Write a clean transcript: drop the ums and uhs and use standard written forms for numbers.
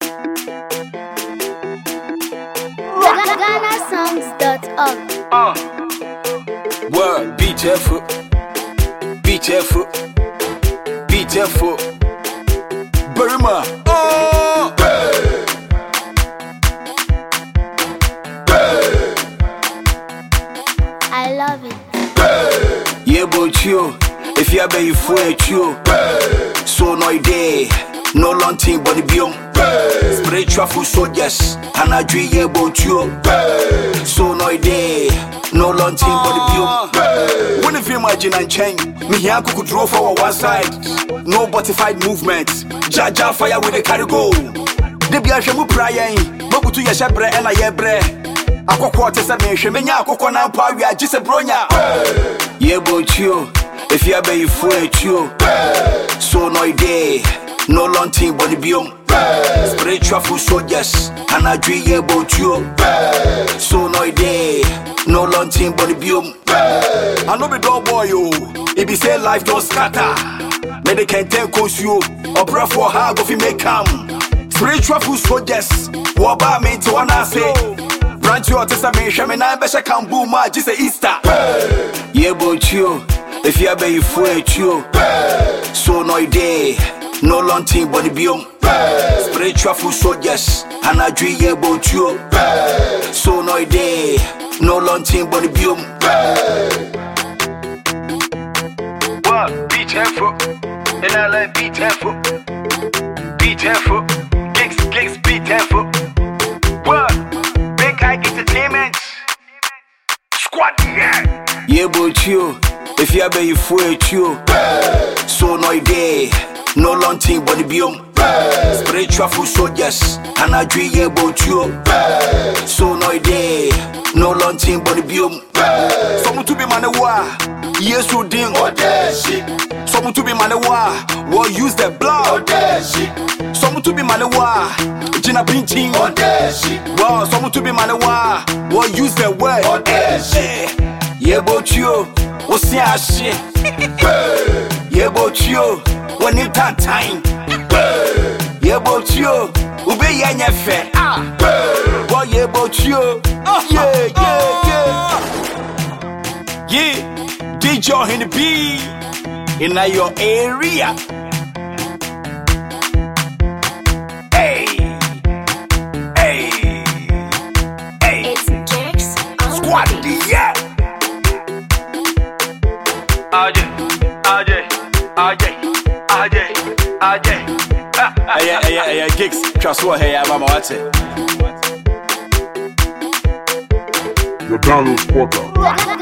GhanaSongs.org. Word, be careful, be careful, be careful. Burma, I love it. yeah, but you, if you be for you, so no day, no long thing but the biome. Spiritual food soldiers, and I dream yeah, but you, so no day, no long thing but the biome. When if you imagine and change, me here could draw for one side, no butterfied movement, Jaja fire with the carry go. The Biashamu Prayan, Bobu to Yashabre and I yebre. Akoko te se me hwe menya akoko na mpa wi agi se bronya ye bochio if you be for you so no day no long thing but the biome spiritual food soldiers and I dream ye bochio so no day no long thing but the biome I know be dog boy yo it be say life don't scatter me they can take cause you or pray for how go fi make come spiritual food soldiers what about me to wanna say branch your testament, me na besha can boom ma just Easter. Yeah, but you, if you be for you, so no day, no long thing but the biome. Spiritual food soldiers, and I dream yeah, but you, so no day, no long thing but the biome. What? Be careful, and I like be careful, be careful, gigs, be careful. What? I get entertainment squad, yeah, but you, if you be for you, so no day, no long thing but the biome. Spiritual food soldiers, and I dream yeah, but you, so no day, no long thing but the biome. Someone to be manewa, yes, you ding or dashi. Someone to be manewa, will use the blood, dashi. Someone to be manewa. Gina Pinching on dashi. Wow, someone to be manewa. What use the word on dashi. Yeah, but you, what's your shit? Yeah, but you, when you time. Yeah, but you, ube ya fe. Well, yeah, but you, yeah. Yeah, DJ in the B in your area. Yeah. AJ gigs. Trust what hey, I'm watching. Your download spotter.